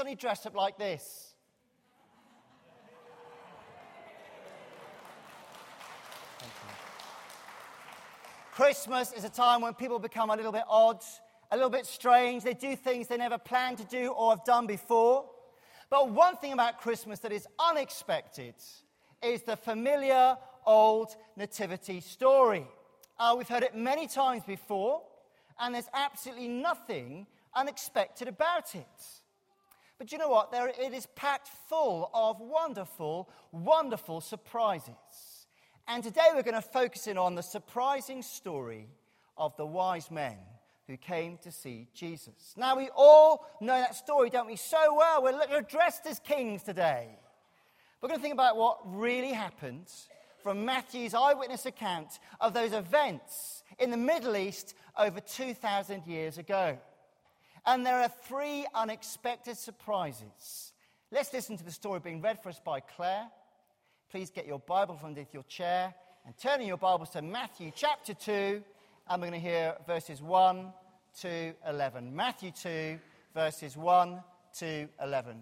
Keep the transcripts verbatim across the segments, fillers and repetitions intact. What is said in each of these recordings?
certainly dressed up like this. Thank you. Christmas is a time when people become a little bit odd, a little bit strange. They do things they never planned to do or have done before. But one thing about Christmas that is unexpected is the familiar old nativity story. Uh, we've heard it many times before, and there's absolutely nothing unexpected about it. But you know what? There, it is packed full of wonderful, wonderful surprises. And today we're going to focus in on the surprising story of the wise men who came to see Jesus. Now, we all know that story, don't we, so well. We're, we're dressed as kings today. We're going to think about what really happened from Matthew's eyewitness account of those events in the Middle East over two thousand years ago. And there are three unexpected surprises. Let's listen to the story being read for us by Claire. Please get your Bible from underneath your chair and turn in your Bibles to Matthew chapter two. And we're going to hear verses one to eleven. Matthew two, verses one to eleven.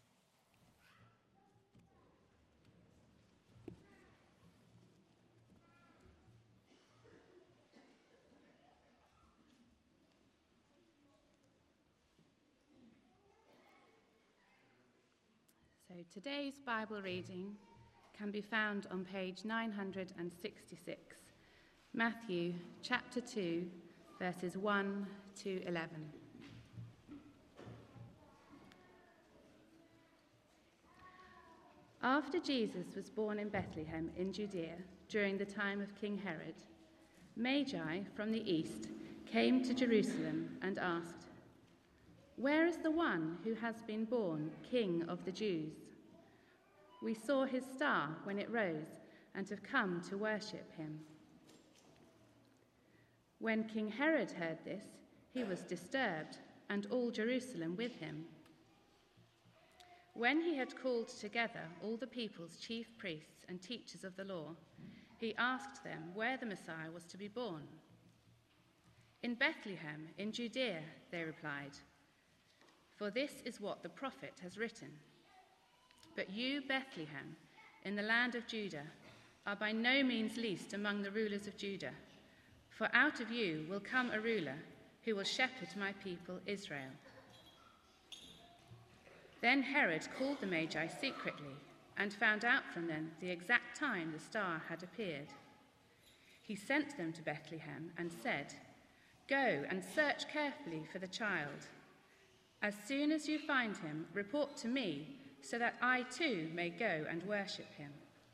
So today's Bible reading can be found on page nine hundred sixty-six. Matthew chapter two, verses one to eleven. After Jesus was born in Bethlehem in Judea during the time of King Herod, Magi from the east came to Jerusalem and asked, "Where is the one who has been born King of the Jews? We saw his star when it rose and have come to worship him." When King Herod heard this, he was disturbed, and all Jerusalem with him. When he had called together all the people's chief priests and teachers of the law, he asked them where the Messiah was to be born. "In Bethlehem, in Judea," they replied, "for this is what the prophet has written. But you, Bethlehem, in the land of Judah, are by no means least among the rulers of Judah. For out of you will come a ruler who will shepherd my people Israel." Then Herod called the Magi secretly and found out from them the exact time the star had appeared. He sent them to Bethlehem and said, "Go and search carefully for the child. As soon as you find him, report to me, so that I too may go and worship him."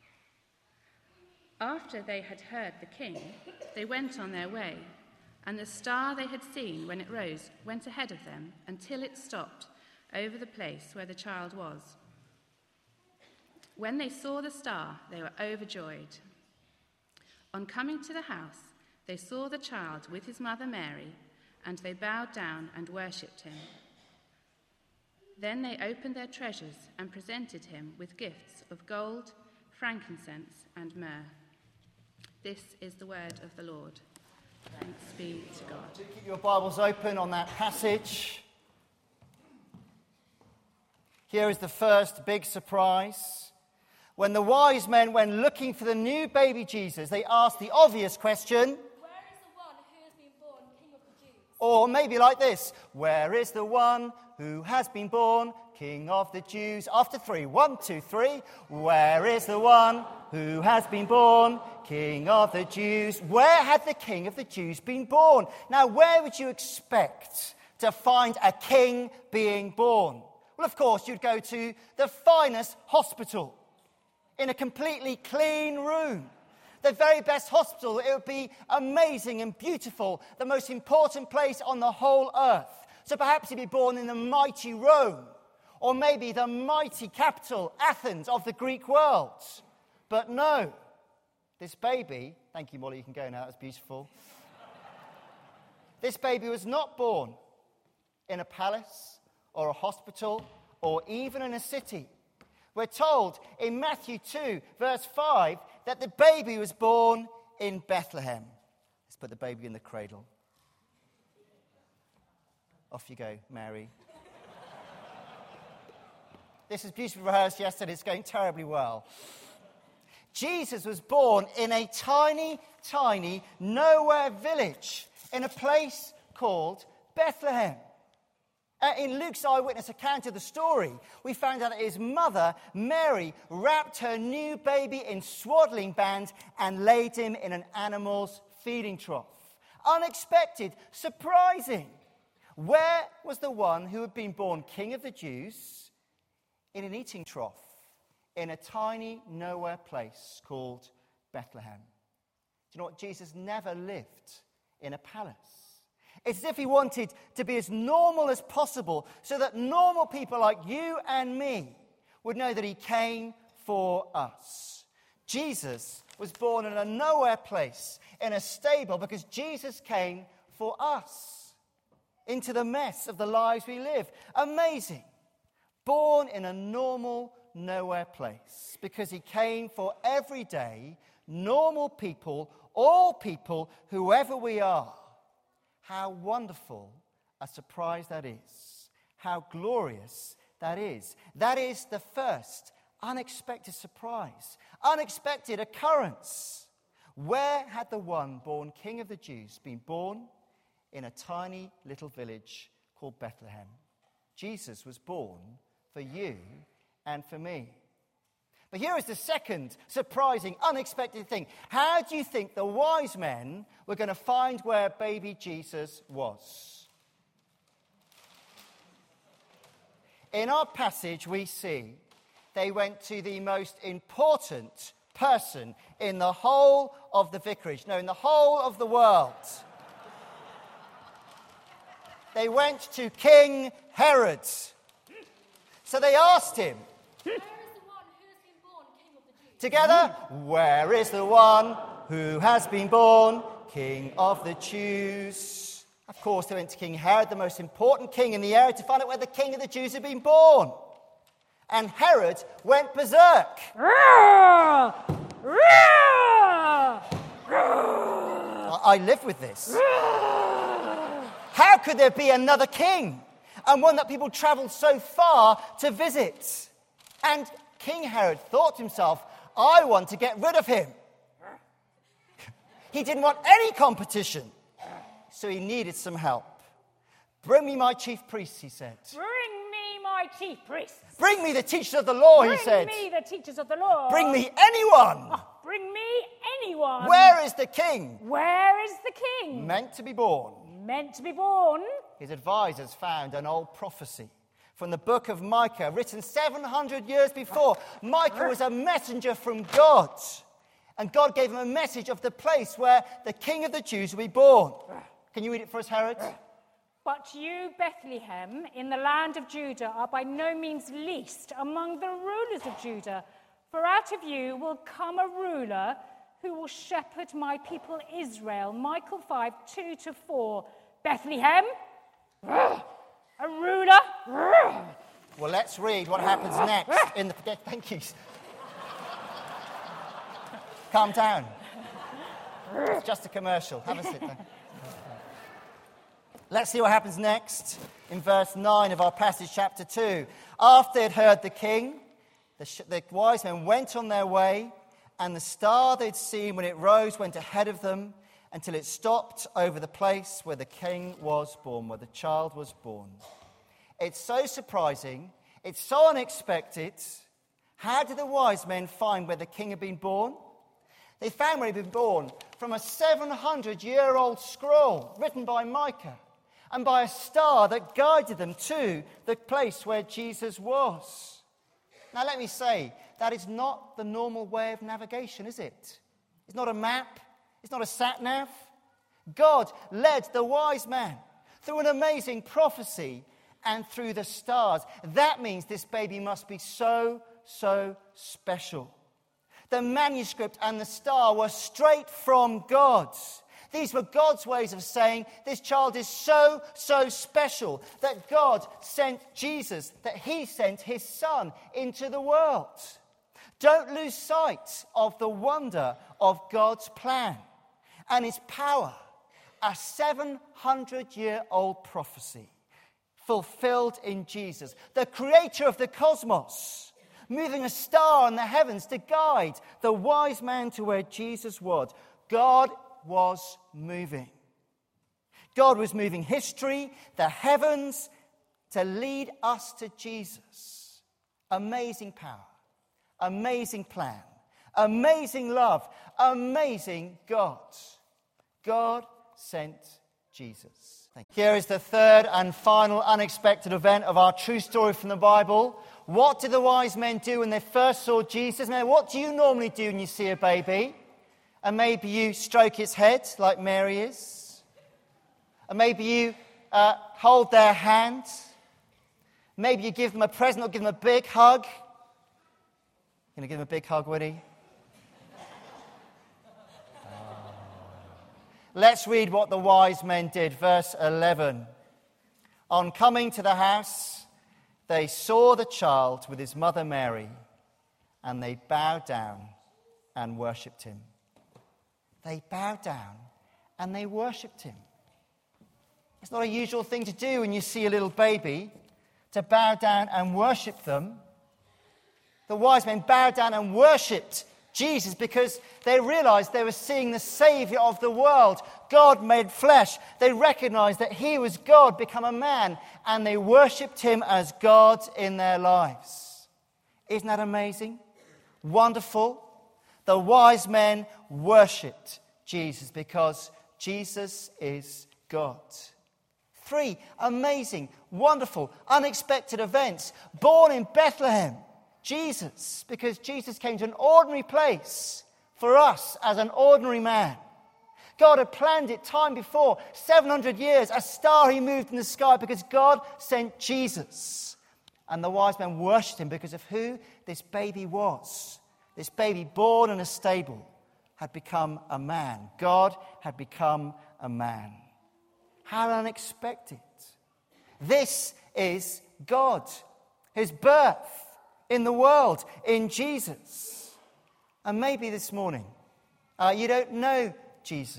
After they had heard the king, they went on their way, and the star they had seen when it rose went ahead of them until it stopped over the place where the child was. When they saw the star, they were overjoyed. On coming to the house, they saw the child with his mother Mary, and they bowed down and worshipped him. Then they opened their treasures and presented him with gifts of gold, frankincense, and myrrh. This is the word of the Lord. Thanks be to God. Do keep your Bibles open on that passage. Here is the first big surprise. When the wise men went looking for the new baby Jesus, they asked the obvious question. "Where is the one who has been born King of the Jews?" Or maybe like this. "Where is the one who has been born King of the Jews?" After three. One, two, three. "Where is the one who has been born King of the Jews?" Where had the King of the Jews been born? Now, where would you expect to find a king being born? Well, of course, you'd go to the finest hospital in a completely clean room. The very best hospital. It would be amazing and beautiful, the most important place on the whole earth. So perhaps he'd be born in the mighty Rome, or maybe the mighty capital, Athens, of the Greek world. But no, this baby, thank you, Molly, you can go now, that's beautiful. This baby was not born in a palace or a hospital or even in a city. We're told in Matthew two, verse five, that the baby was born in Bethlehem. Let's put the baby in the cradle. Off you go, Mary. This was beautifully rehearsed yesterday. It's going terribly well. Jesus was born in a tiny, tiny, nowhere village in a place called Bethlehem. Uh, in Luke's eyewitness account of the story, we found out that his mother, Mary, wrapped her new baby in swaddling bands and laid him in an animal's feeding trough. Unexpected, surprising. Where was the one who had been born King of the Jews? In an eating trough, in a tiny, nowhere place called Bethlehem. Do you know what? Jesus never lived in a palace. It's as if he wanted to be as normal as possible so that normal people like you and me would know that he came for us. Jesus was born in a nowhere place, in a stable, because Jesus came for us into the mess of the lives we live. Amazing. Born in a normal, nowhere place because he came for everyday, normal people, all people, whoever we are. How wonderful a surprise that is. How glorious that is. That is the first unexpected surprise, unexpected occurrence. Where had the one born King of the Jews been born? In a tiny little village called Bethlehem. Jesus was born for you and for me. But here is the second surprising, unexpected thing. How do you think the wise men were going to find where baby Jesus was? In our passage, we see they went to the most important person in the whole of the vicarage, no, in the whole of the world. They went to King Herod. So they asked him, Where is the one who has been born King of the Jews? together, where is the one who has been born King of the Jews? Of course, they went to King Herod, the most important king in the area, to find out where the King of the Jews had been born. And Herod went berserk. I, I live with this. How could there be another king? And one that people travelled so far to visit. And King Herod thought to himself, I want to get rid of him. He didn't want any competition. So he needed some help. Bring me my chief priests, he said. Bring me my chief priests. Bring me the teachers of the law, Bring he said. me the teachers of the law. Bring me anyone. Oh, bring me anyone. Where is the king? Where is the king? Meant to be born. Meant to be born. His advisors found an old prophecy from the book of Micah, written seven hundred years before. Micah was a messenger from God. And God gave him a message of the place where the King of the Jews would be born. Can you read it for us, Herod? But you, Bethlehem, in the land of Judah, are by no means least among the rulers of Judah. For out of you will come a ruler who will shepherd my people Israel. Michael five, two to four. Bethlehem, a ruler. Well, let's read what happens next in the... Thank you. Calm down. It's just a commercial. Have a sit there. Let's see what happens next in verse nine of our passage, chapter two. After they'd heard the king, the, sh- the wise men went on their way, and the star they'd seen when it rose went ahead of them until it stopped over the place where the king was born, where the child was born. It's so surprising. It's so unexpected. How did the wise men find where the king had been born? They found where he'd been born from a seven hundred year old scroll written by Micah and by a star that guided them to the place where Jesus was. Now, let me say, that is not the normal way of navigation, is it? It's not a map. It's not a sat-nav. God led the wise man through an amazing prophecy and through the stars. That means this baby must be so, so special. The manuscript and the star were straight from God. These were God's ways of saying this child is so, so special that God sent Jesus, that he sent his son into the world. Don't lose sight of the wonder of God's plan and his power. A seven hundred year old prophecy fulfilled in Jesus. The creator of the cosmos, moving a star in the heavens to guide the wise man to where Jesus was. God was moving. God was moving history, the heavens, to lead us to Jesus. Amazing power, amazing plan, amazing love, amazing God. God sent Jesus. Thank you. Here is the third and final unexpected event of our true story from the Bible. What did the wise men do when they first saw Jesus? Now, what do you normally do when you see a baby? And maybe you stroke its head like Mary is. And maybe you uh, hold their hand. Maybe you give them a present or give them a big hug. You going to give them a big hug, Woody? Oh. Let's read what the wise men did. Verse eleven. On coming to the house, they saw the child with his mother Mary, and they bowed down and worshipped him. They bowed down and they worshipped him. It's not a usual thing to do when you see a little baby, to bow down and worship them. The wise men bowed down and worshipped Jesus because they realized they were seeing the Savior of the world, God made flesh. They recognized that he was God become a man, and they worshipped him as God in their lives. Isn't that amazing? Wonderful. The wise men worshipped Jesus because Jesus is God. Three amazing, wonderful, unexpected events. Born in Bethlehem, Jesus, because Jesus came to an ordinary place for us as an ordinary man. God had planned it time before, seven hundred years, a star he moved in the sky because God sent Jesus. And the wise men worshipped him because of who this baby was. This baby born in a stable had become a man. God had become a man. How unexpected. This is God, his birth in the world, in Jesus. And maybe this morning, uh, you don't know Jesus.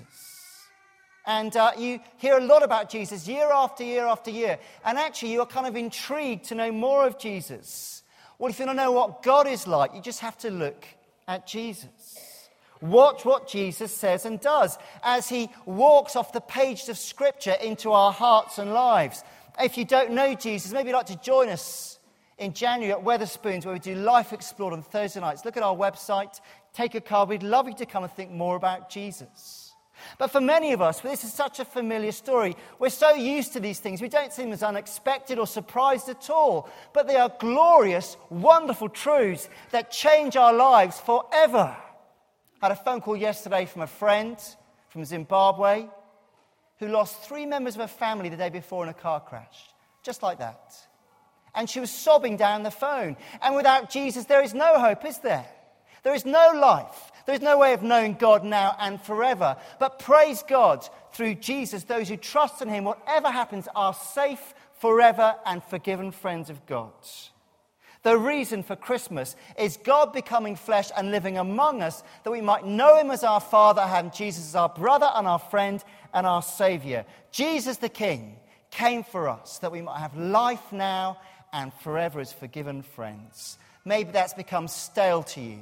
And uh, you hear a lot about Jesus year after year after year. And actually, you're kind of intrigued to know more of Jesus. Well, if you want to know what God is like, you just have to look at Jesus. Watch what Jesus says and does as he walks off the pages of Scripture into our hearts and lives. If you don't know Jesus, maybe you'd like to join us in January at Wetherspoons, where we do Life Explored on Thursday nights. Look at our website, take a card. We'd love you to come and think more about Jesus. But for many of us, this is such a familiar story. We're so used to these things, we don't seem as unexpected or surprised at all. But they are glorious, wonderful truths that change our lives forever. I had a phone call yesterday from a friend from Zimbabwe who lost three members of her family the day before in a car crash. Just like that. And she was sobbing down the phone. And without Jesus, there is no hope, is there? There is no life. There is no way of knowing God now and forever. But praise God, through Jesus, those who trust in him, whatever happens, are safe forever and forgiven friends of God. The reason for Christmas is God becoming flesh and living among us, that we might know him as our Father and Jesus as our brother and our friend and our Saviour. Jesus the King came for us, that we might have life now and forever as forgiven friends. Maybe that's become stale to you.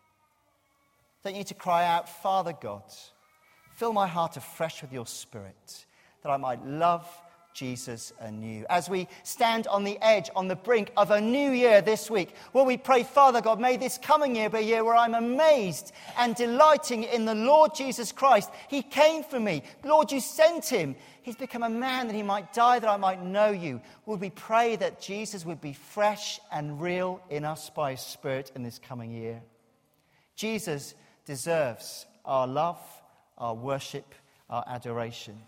Don't you need to cry out, Father God, fill my heart afresh with your Spirit, that I might love Jesus anew. As we stand on the edge, on the brink of a new year this week, will we pray, Father God, may this coming year be a year where I'm amazed and delighting in the Lord Jesus Christ. He came for me. Lord, you sent him. He's become a man that he might die, that I might know you. Will we pray that Jesus would be fresh and real in us by his Spirit in this coming year? Jesus deserves our love, our worship, our adoration.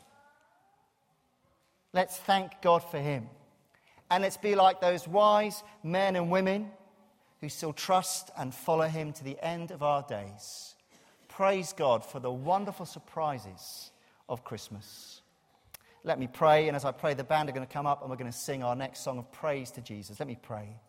Let's thank God for him. And let's be like those wise men and women who still trust and follow him to the end of our days. Praise God for the wonderful surprises of Christmas. Let me pray, and as I pray, the band are going to come up and we're going to sing our next song of praise to Jesus. Let me pray.